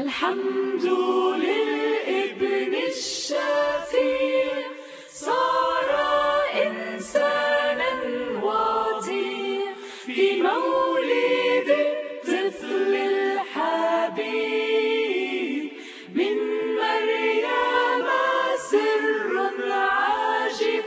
الحمد للابن الشفيع صار إنسانا وطيع في مولد الطفل الحبيب من مريم سر عجيب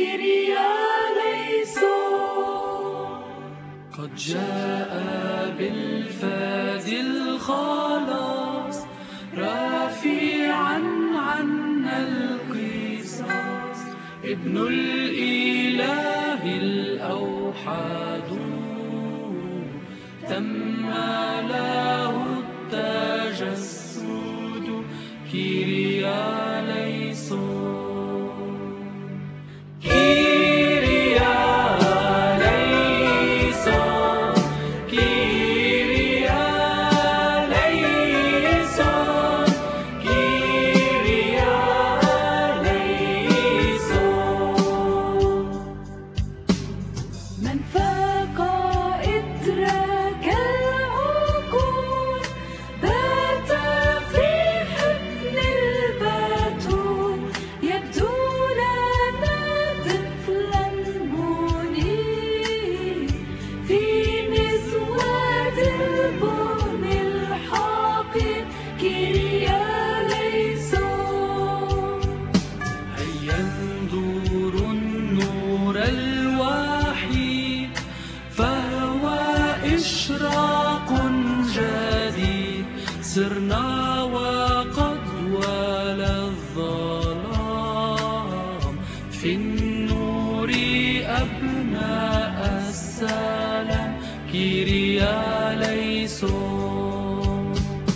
كيرياليسون. قد جاء بالفادي الخلاص رافعا عنا القصاص ابن الإله الأوحد تم له التجسد كيرياليسون. من فاق إدراك العقول بات في حضن البتول يبدو لنا طفلا منير في مسود البن الحقير كيرياليسون. هيا انظر النور الوحيد فهو إشراق جديد سرنا وقد ولى الظلام في النور أبناء السلام كيرياليسون.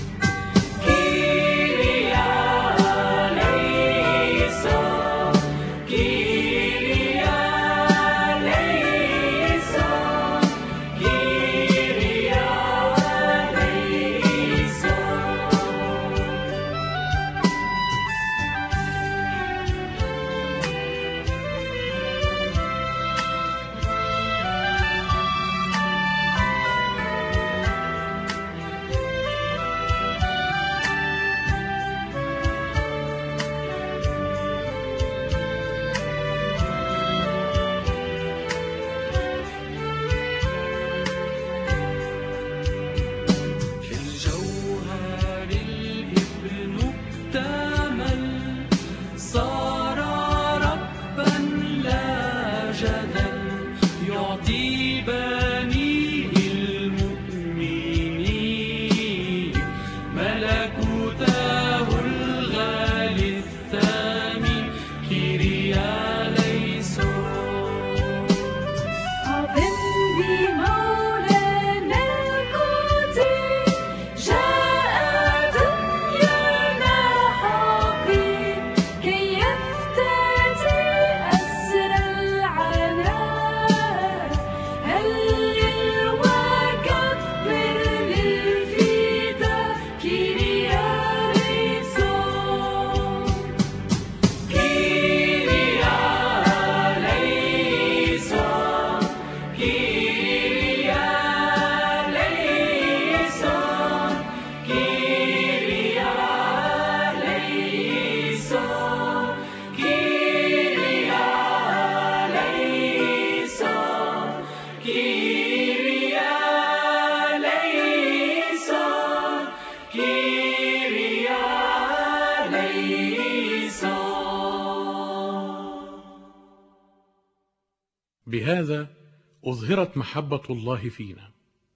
بهذا أظهرت محبة الله فينا،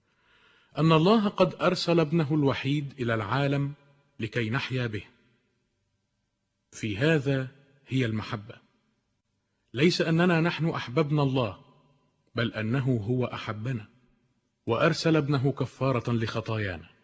أن الله قد أرسل ابنه الوحيد إلى العالم لكي نحيا به. في هذا هي المحبة، ليس أننا نحن أحببنا الله، بل أنه هو أحبنا وأرسل ابنه كفارة لخطايانا.